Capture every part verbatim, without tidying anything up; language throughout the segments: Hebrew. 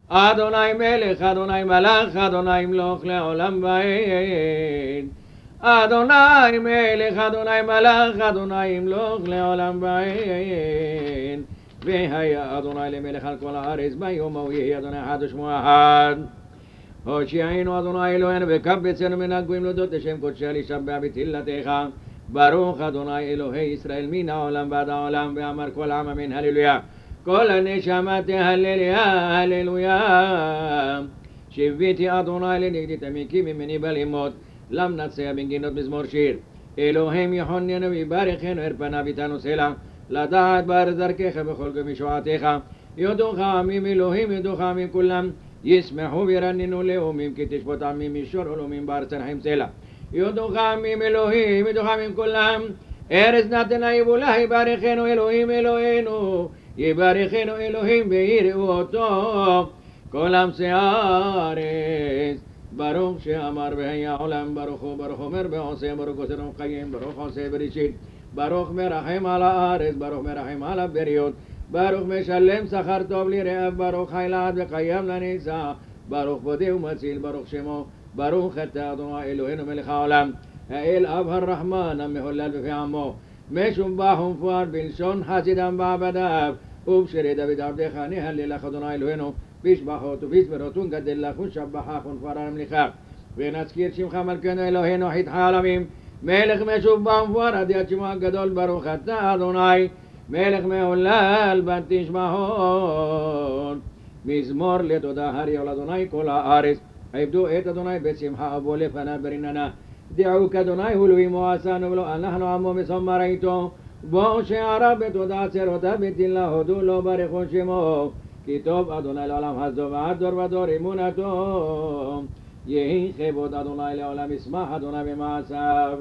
אדוני מלך, אדוני מלך, אדוני מלוך לעולם ועד. אדוני מלך, אדוני מלך, אדוני מלוך לעולם ועד. והיה אדוני למלך על כל הארץ ביום ההוא יהי אדוני אחד ושמו אחד. הושיענו אדוני אלוהינו וקבצנו מן הגויים להודות לשם קודשך לשבח בתהילתך. ברוך אדוני אלוהי ישראל מן העולם ועד העולם. ואמר כל העם אמן הללויה. כל הנשמה תהללויה הללויה. שיביתי אדוני לנגדי תמיקי ממני בלימות. למנצח בנגינות מזמור שיר. אלוהים יחוננו ויברכנו אר פניו איתנו סלע. לדעת בארץ דרכך בכל גוי משועתך. יודוך עמים אלוהים יודוך עמים כולם. ישמחו וירננו לאומים כי תשפוט עמים מישור ולאומים בארץ נחם סלע. יודוך עמים אלוהים יודוך עמים כולם. ארץ נתנה יבולה יברכנו אלוהים אלוהינו. יברכנו אלוהים ויראו אותו כל עמי הארץ. ברוך שאמר והיה עולם ברוך הוא ברוך אומר ועושה ברוך עושה רום חיים ברוך עושה בראשית. ברוך מרחם על הארץ ברוך מרחם על הבריות. ברוך משלם שכר טוב לרעב ברוך חי לעד וקיים לנצח. ברוך פודה ומציל ברוך שמו. ברוך אתה אדוני אלוהינו מלך העולם האל אב הרחמן המהולל בפי עמו. משובח ומפואר בלשון חסידם ועבדיו. ובשרי דוד עבדך נהלל לך אדוני אלוהינו בשבחות ובסברות ונגדל לך ושבחך ונפאר למלכך. ונזכיר שמך מלכנו אלוהינו חית העולמים. מלך משובח ומפואר עד יד שמו הגדול ברוך אתה אדוני מלך מהולל בת תשבחות. מזמור לתודה הריעו לאדוני כל הארץ. עבדו את אדוני בשמחה אבו לפניו ברננה. דעו כאדוני הוא אלוהינו עשנו ולא אנחנו עמו מסומר איתו. בואו שערה בתודה צרותה בתהילה הודו לו ברכו שמו. כי טוב אדוני לעולם חסדו ועד דור ודור אמונתו. יהי כבוד אדוני לעולם ישמח אדוני במעשיו.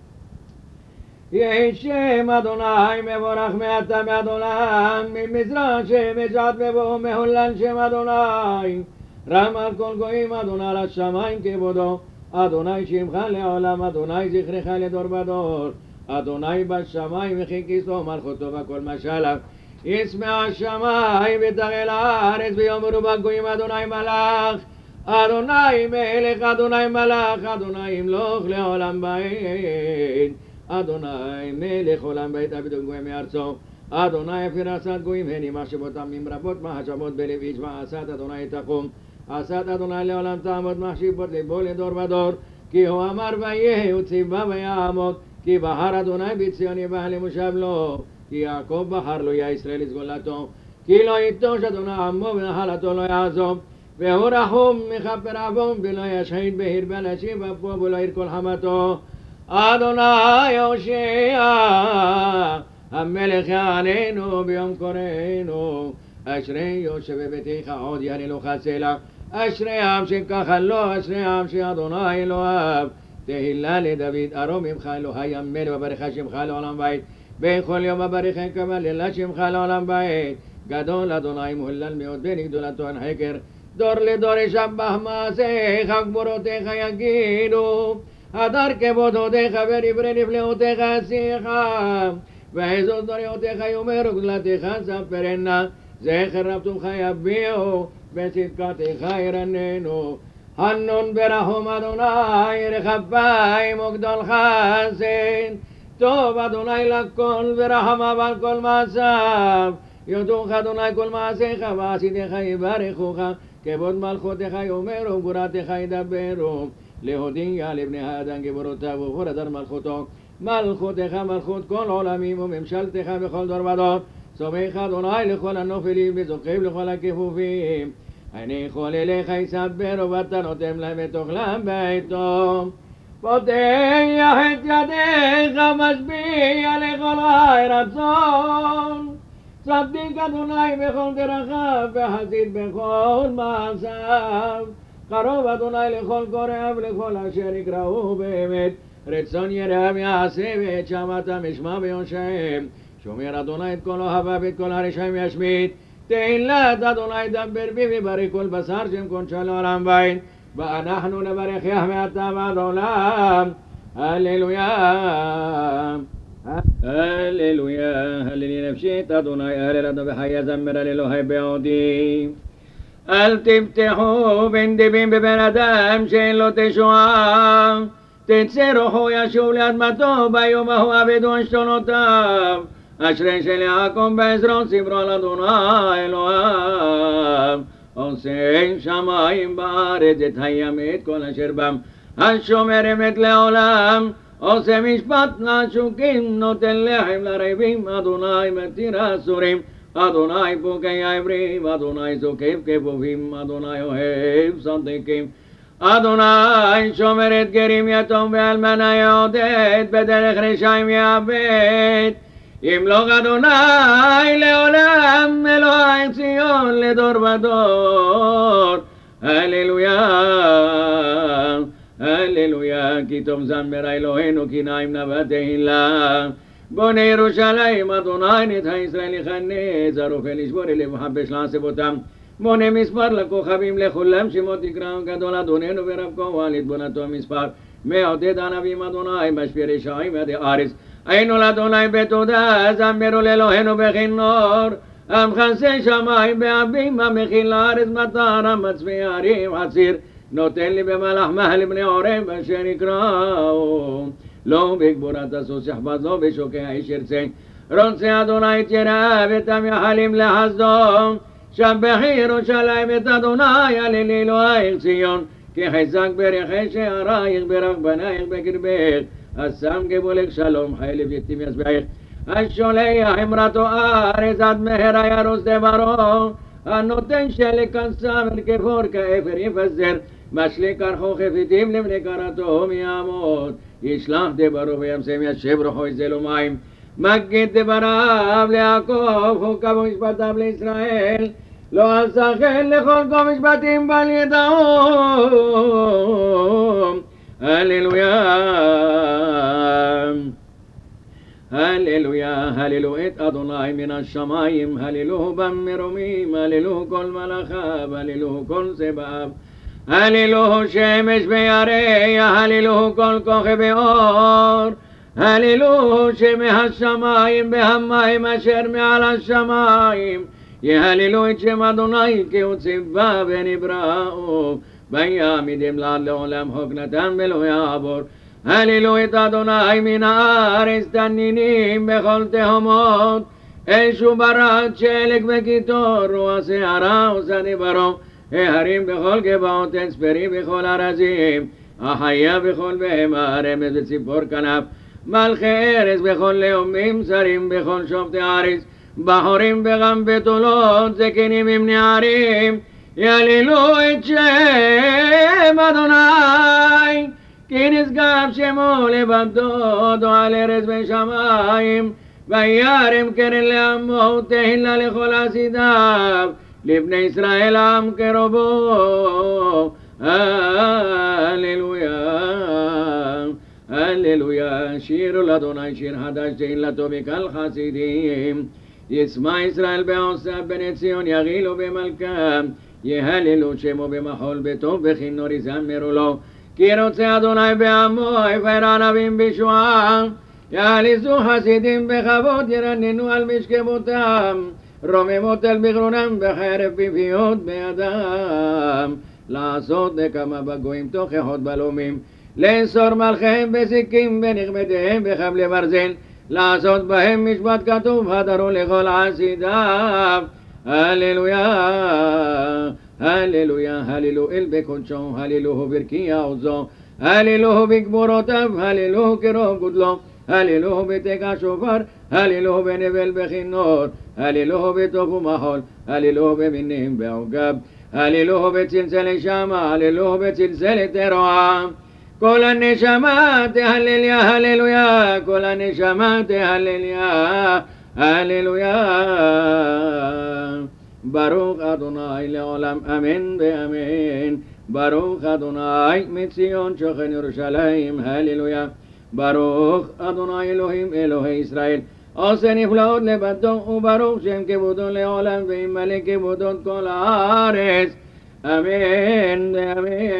יהי שם אדוני מבורך מעתה מעד עולם. ממזרח שמשעת מבוא מהולל שם אדוני. רם על כל גויים אדוני על השמיים כבודו. אדוני שמך לעולם אדוני זכרך לדור ודור. אדוני בשמיים וכי כיסו מלכותו וכל משלה. ישמע השמיים ותגל הארץ ויאמרו בגויים אדוני מלך. אדוני מלך אדוני מלך אדוני ימלוך לעולם ועד. אדוני מלך עולם בית עבדו גויים מארצו. אדוני פרסת גויים הני מחשבות עמים רבות מחשבות בלב איש ועשת אדוני תקום. עשת אדוני לעולם תעמוד מחשבות ליבו לדור ודור. כי הוא אמר ויהי וציווה ויעמוד. כי בחר אדוני בציון יבח למושב לו. כי יעקב בחר לו יא ישראל לסגולתו. כי לא יטוש אדוני עמו ונחלתו לא יעזוב. והוא רחום מכפר עוון ולא ישחית בהרבה אנשים אפו ולא ירקול חמתו. אדוני יושיע המלך יעננו ביום קוראנו. אשרי יושב בביתך עוד יהללוך סלע. אשרי העם שככה לו אשרי העם שאדוני אלוהיו. תהילה לדוד ארום ממך אלוהי המלך וברך שמך לעולם בית. בכל יום וברכם כמהללה שמך לעולם בית. גדול אדוני מהולל מאוד בגדולתו אין חקר. דור לדור ישבח מעשיך גבורותיך יגידו. הדר כבוד הודיך ודברי נפלאותיך עשיך. ועזות דוריותיך יאמרו גדלתך ספרנה. זכר רב טובך יביאו בצדקתך ירננו. הנון ברחום אדוני רחביים וגדול חסד. טוב אדוני לכל ורחמיו על כל מעשיו. יודוך אדוני כל מעשיך ועשיתך יברכוך. כבוד מלכותך יאמרו גבורתך ידברו. להודיע לבני האדם גבורותיו וכל הדר מלכותו. מלכותך מלכות כל עולמים וממשלתך בכל דור ודור. סומך אדוני לכל הנופלים וזוכב לכל הכפופים. אני יכול אליך יספרו ואתה נותם להם ותאכלם ביתו. פותח את ידיך משביע לכל חי רצון. צדיק אדוני בכל דרכיו וחסיד בכל מעשיו. קרוב אדוני לכל קוראיו לכל אשר יקראו באמת. רצון יראיו יעשה ואת שמעתם ישמע ויושעם. שומר אדוני את כל אוהביו ואת כל הרשעים ישמיט. תהילת אדוני דבר בי וברך כל בשר שם קודשו לעולם בית. ואנחנו נברך יה מעתה ועד עולם. הללויה הללויה הללי נפשי את אדוני הלל אדוני בחיי זמר הללוהי בעודי. אל תפתחו בנדיבים בבן אדם שאין לו תשועה. תצא רוחו ישוב לאדמתו ביום ההוא אבדו עשתונותיו. אשרי של יעקב בעזרו סברו על אדוני אלוהיו. עושה שמיים בארץ את הים את כל אשר בם. השומר אמת לעולם. עושה משפט לעשוקים נותן לחם לרעבים. אדוני מתיר אסורים. אדוני פוקע עברים. אדוני זוקף כפופים. אדוני אוהב צדיקים. אדוני שומר את גרים יתום ואלמנה יעודד. בדרך רשעים יאבד. ימלוך אדוני לעולם אלוהי ציון לדור ודור. הללויה הללויה כי טוב זמר אלוהינו כי נעים נאווה תהילה. בונה ירושלים אדוני נדחה ישראל יכנס. הרופא לשבור אליו וחבש לעשב אותם. בונה מספר לכוכבים לכולם שמות תקראו גדול אדוננו ורב כוח לתבונתו מספר. מעודד ענבים אדוני משפיע רשעים עד הארץ. היינו לאדוני בתודה זמרו לאלוהינו בכינור. המכסה שמיים באבים המכיל לארץ מטר המצביא הרים חציר. נותן לי במלאך מהל בני עורם אשר יקראו. לא בגבורת הסוס יחבט לו בשוקע איש ירצה. רוצה אדוני את יראיו ותם יחלים לחסדו. שבחי ירושלים את אדוני הללי אלוהיך ציון. כי חזק ברכי שערייך ברך בנייך בקרבך. אסם גבולך שלום חילב יתים יסבעך. השולח אמרתו ארץ עד מהרה ירוס דברו. הנותן שלג כסם כפור כאפר יפזר. משליק קרחו חפיתים לבני קרתו מיעמוד. ישלח דברו וימסם ישב רוחו יזלו מים. מגיד דבריו ליעקב חוקיו ומשפטיו לישראל. לא עשה כן לכל כה משפטים בל ידעום. הללויה הללויה הללו את אדוני מן השמיים. הללוהו במרומים. הללוהו כל מלאכיו. הללוהו כל צבאיו. הללוהו שמש וירח. הללוהו כל כוכבי אור. הללוהו שמהשמיים בהמים אשר מעל השמיים. יהללו את שם אדוני כי הוא ציווה ונבראו. ויעמידם לעד לעולם חוק נתן ולא יעבור. הללו את אדוני מן הארץ תנינים בכל תהומות. אש וברד שלג וקיטור רוח שערה ושדה ברו. ההרים בכל גבעות עץ פרי בכל ארזים. החיה בכל בהמה רמז וציפור כנף. מלכי ארץ בכל לאומים שרים בכל שופטי הארץ. בחורים וגם בתולות זקנים עם נערים. יהללו את שם אדוני כי נשגב שמו לבדו על ארץ ושמיים. וירם קרן לעמו תהילה לכל חסידיו. לבני ישראל עם קרובו. הללויה הללויה. שירו לאדוני שיר חדש תהילתו בקהל חסידים. ישמע ישראל בעושיו בני ציון יגילו במלכם. יהללו שמו במחול בטוב בכינור יזמרו לו. כי רוצה אדוני בעמו יפאר ענבים בישועה. יעליזו חסידים בכבוד ירננו על משכבותם. רוממות אל בגרונם בחרב פיפיות בידם. לעשות נקמה בגויים תוכחות בלומים. לאסור מלכיהם בזיקים ונכבדיהם בחבלי ברזל. לעשות בהם משפט כתוב הדרו לכל חסידיו. הללויה הללויה הללו אל בקודשו. הללוהו ברקיע עוזו. הללוהו בגבורותיו. הללוהו כרוב גודלו. הללוהו בתקע שופר. הללוהו בנבל בכינור. הללוהו בטוב ומחול. הללוהו במינים בעוגב. הללוהו בצלצל שמה. הללוהו בצלצל תרועה. כל הנשמה תהלליה הללויה. כל הנשמה תהלליה הללויה. ברוך אדוני לעולם אמן ואמן. ברוך אדוני מציון שוכן ירושלים. הללויה. ברוך אדוני אלוהים אלוהי ישראל עושה נפלאות לבדו. וברוך שם כבודו לעולם וימלא כבודות כל הארץ. אמן ואמן.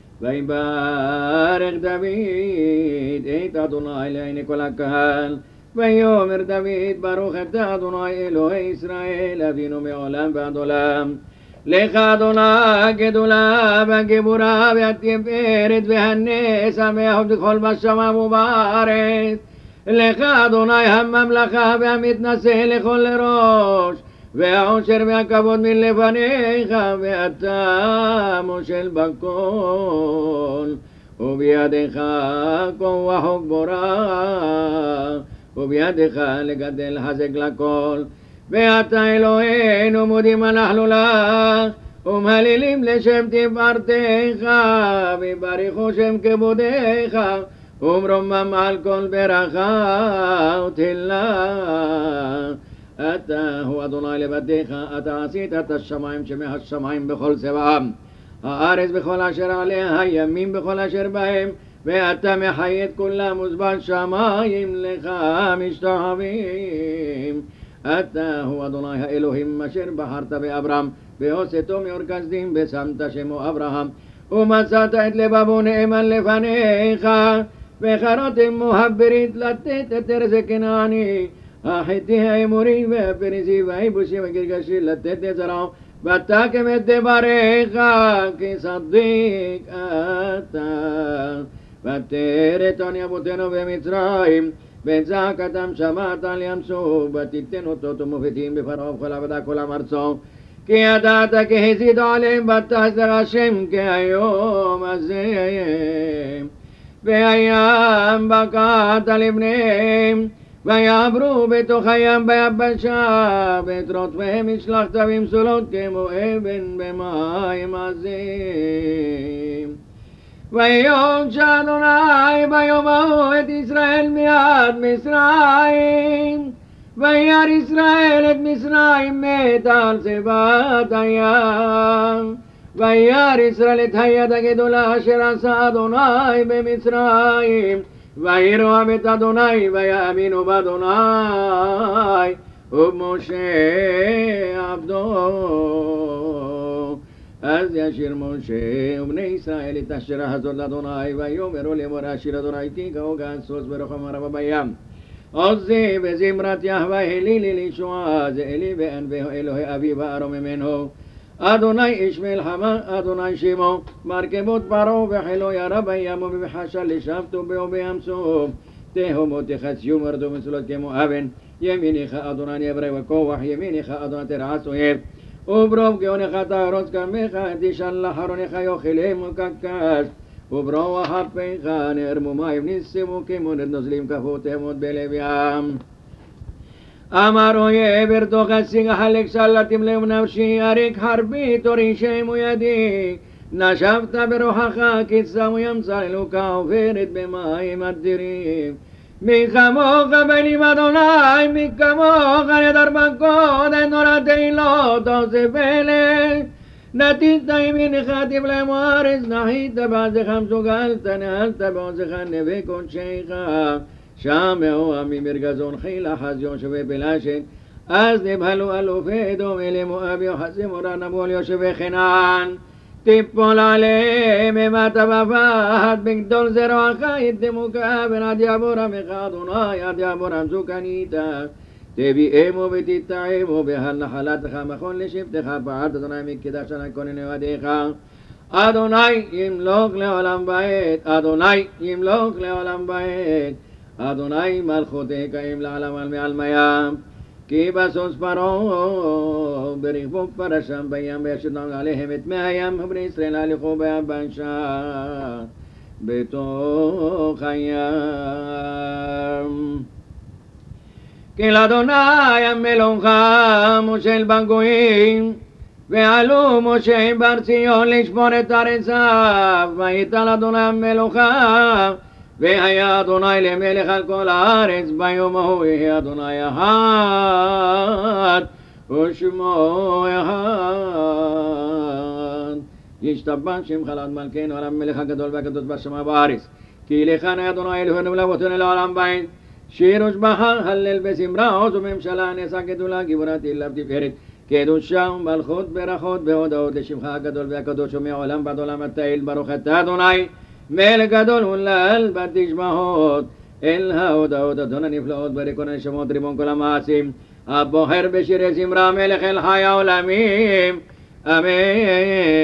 ויברך דוד את אדוני לעיני כל הקהל. ויאמר דוד ברוך אתה אדוני אלוהי ישראל אבינו מעולם ועד עולם. לך אדוני גדולה והגיבורה והתפארת והנס המאוד בכל בשמיים ובארץ. לך אדוני הממלכה והמתנשא לכל ראש והעושר והכבוד מלפניך ואתה מושל בכל ובידך כוח וגבורה ובידך לגדל חזק לכל. ואתה אלוהינו מודים אנחנו לך ומהללים לשם תפארתך ובריחו שם כבודך ומרומם על כל ברכה ותהילה. אתה הוא אדוני לבדיך, אתה עשית את השמיים שמהשמיים בכל צבעם, הארץ בכל אשר עליה, הימים בכל אשר בהם, ואתה מחי את כולם ובשמיים לך משתחווים. אתה הוא אדוני האלוהים אשר בחרת באברהם והוצאתו מאור כסדים ושמת שמו אברהם ומצאת את לבבו נאמן לפניך וחרות עמו הברית לתת את ארץ כנעני החיתי האמורי והפריזי והיבוסי והגרגשי לתת את זרעו ותקם את דבריך כי צדיק אתה ותראה את עוני אבותינו במצרים ואת זעקתם שמעת על ים סוף ותיתן אותות ומופתים בפרעה ובכל עבודה כל עם ארצו כי ידעת כי הזידו עליהם ותעש לך השם כהיום הזה. והים בקעת לבניהם ויעברו בתוך הים ביבשה ואת רוטפיהם השלחת במסולות כמו אבן במים עזים. ויונש אדוני ביום ההוא את ישראל מיד מצרים וירא ישראל את מצרים מתה על צבאת הים וירא ישראל את היד הגדולה אשר עשה אדוני במצרים ויראו את אדוני ויאמינו באדוני ובמשה עבדו. אז ישיר משה ובני ישראל את השירה הזאת לאדוני ויאמרו לאמור השיר אדוני כי גאוגן סוס ברוחם הרבה בים עוזי וזמרת יהווה אלי לי לישועה זה אלי ואנבהו אלוהי אבי וארום ממנו אדוני איש מלחמה אדוני שמו מרכבות פרעה וחילו ירה בים ובחשה לשבתו בו בים סוף תהומות תחציו מרדו מסולות כמו אבן ימיניך אדוני יברא וכוח ימיניך אדוני תרעש אויב וברוב גאונך תארוץ כרמך תשלח ארונך יאכלם וקקש וברוח אפיך נערמו מים ניסמו כמו נוזלים כפו תהומות בלב ים. אמר אויב ארתוך השיג החלק שלטים לב נפשי אריק חרבי תורי שמו ידי נשבת ברוחך כי צמו ים צללוקה עוברת במים אדירים. מי כמוך בנים אדוני מי כמוך נדר בקודש נורא תהילות עושה פלא נתית ימינך תבלם הארץ נחית בעזך מסוגלת נהלת בעוזך נווה קודשך שמעו עמי מרגזון חילה חזיון שווה פלשת אז נבהלו אלופי אדום אלי מואבי וחסי מורן נבול יושבי חנן תיפול עליהם אימתה בפחד בגדול זרועך ידמוקה עד יעבור עמך אדוני עד יעבור עמזו קניתה תביאמו ותתאמו בהל נחלתך מכון לשבטך פעלת אדוני מקדש עלי כונן ידיך אדוני ימלוך לעולם בעת אדוני ימלוך לעולם בעת אדוני מלכותך אם לעולם על מעל מים כי בסוס פרעה ברכבו פרשם בים וישתם עליהם את מי הים ובני ישראל הלכו ביבשה בתוך הים. כי לאדוני המלוך מושל בגויים ועלו משה בר ציון לשמור את ארציו ויטל אדוני המלוך והיה אדוני למלך על כל הארץ ביום ההוא יהיה אדוני אחד ושמו אחד ישתבח שמך לעד מלכנו על המלך הגדול והקדוש בשמיים בארץ כי לכאן אדוני אלוהינו לאבותינו לעולם בית שיר ושבחה הלל וזמרה עוז וממשלה נשא גדולה גיבורה תהילה ותפארת קדושה ומלכות ברכות והודאות לשמך הגדול והקדוש ומעולם ועד עולם אתה אל ברוך אתה אדוני מלך גדול ולעל בתשבחות אל ההודעות אדון הנפלאות בריקון הנשמות ריבון כל המעשים הבוחר בשירי זמרה מלך אל חי העולמים אמן